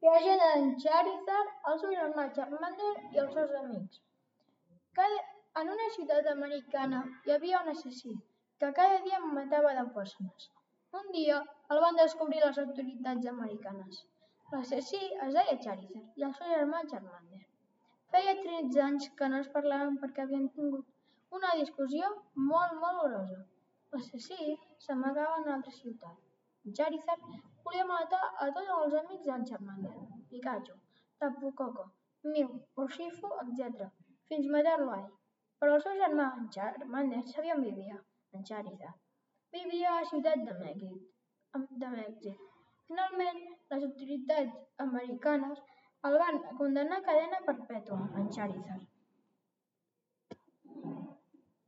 Viatgen en Charizard, el seu germà Charmander i els seus amics. En una ciutat americana hi havia un assassí que cada dia matava 10 persones. Un dia el van descobrir les autoritats americanes. L'assassí es deia Charizard i el seu germà Charmander. Feia 13 anys que no es parlaven perquè havien tingut una discussió molt grossa. L'assassí s'amagava en una altra ciutat. Charizard volia matar a tots els amics d'en Charmander, Pikachu, Tapu Koko, Mew, Urshifu, etc., fins matar-lo a ell. Però el seu germà, en Charmander, sabia on vivia, en Charizard. Vivia a la ciutat de Mèxic. Finalment, les autoritats americanes el van condemnar a cadena perpètua, en Charizard.